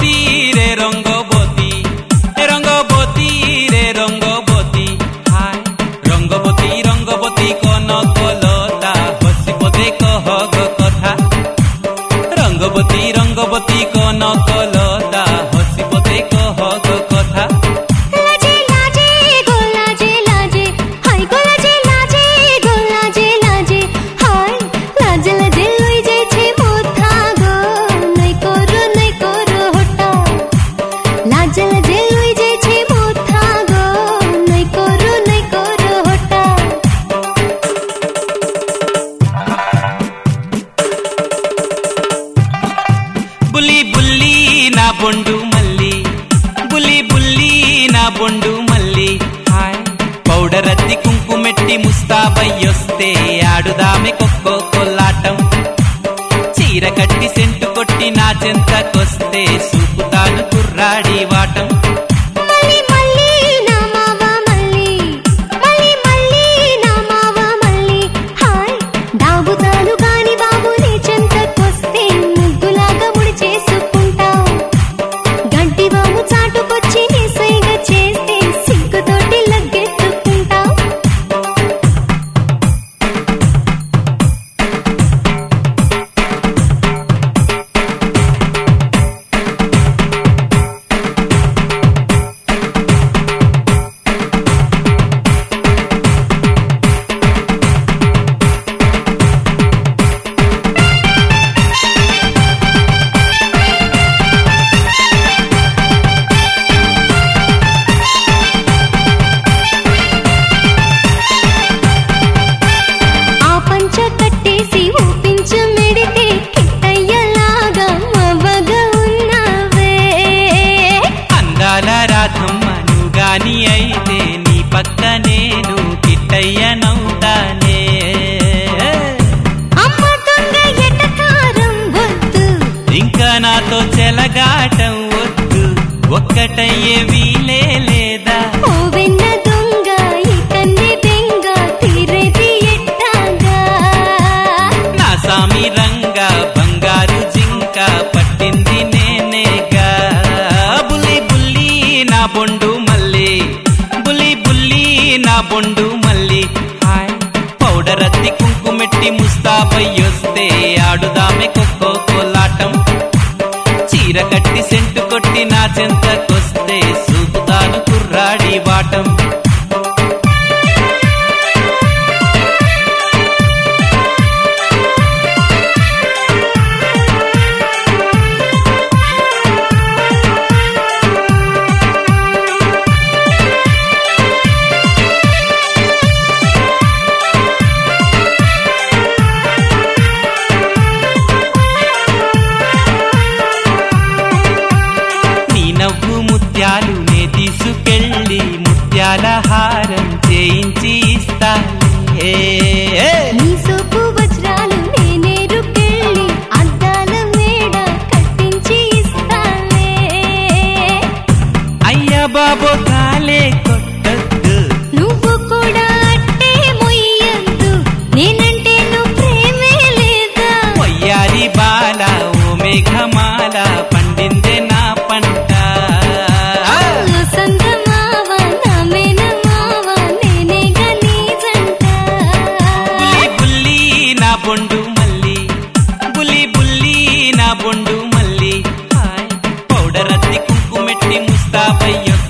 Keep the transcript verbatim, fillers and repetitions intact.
రంగబోతి రే రంగబోతి రంగబోతి రే రంగబోతి হায় రంగబోతి రంగబోతి কনকলতা হসিপদে কহগ কথা రంగబోতি రంగబోতি কনকলতা হসিপদে কহগ কথা బుల్లి బుల్లి నా బొండు మల్లి బుల్లి బుల్లి నా బొండు మల్లి హాయ్ పౌడర్ అద్ది కుంకుమెట్టి ముస్తాబయ్యొస్తే ఆడుదామె కొక్కో కొల్లాటం చీర కట్టి సెంటు కొట్టి నా చెంతకొస్తే సూపుతాను కుర్రాడి వాటం గాని అయితే నీ పక్క నేను కిట్టయ్యనవుతానే ఇంకా నాతో చెలగాటం వద్దు ఒక్కటయ్యే వీలే లేదా నా సామి రంగా బంగారు జింక పట్టింది నేనేగా బుల్లి బుల్లి నా బొండు బుల్లి బుల్లి నా బొండు మల్లి హాయ్ పౌడర్ అద్ది కుంకుమెట్టి ముస్తాబయ్యొస్తే ఆడుదామె కొక్కో కొల్లాటం చీర కట్టి సెంటు కొట్టి నా చెంతకొస్తే సూపుతాను కుర్రాడి వాటం నవ్వు ముత్యాలు నే తీసుకెళ్ళి ముత్యాల హారం చేయించి ఇస్తాలే నీ సోపు వజ్రాలు నేనేరుకెళ్ళి అద్దాల మేడ కట్టించి ఇస్తాలే అయ్యా బాబో కాలే కొట్టద్దు నువ్వు కూడా అట్టే మొయ్యద్దు నేనంటే నువ్వు ప్రేమే లేదా వయ్యారి బాల ఓ మేఘమాల పండిందే నా పంట బొండు మల్లి బుల్లి బుల్లి నా బొండు మల్లి హాయ్ పౌడర్ అద్ది కుంకుమెట్టి ముస్తాబయ్యొస్తే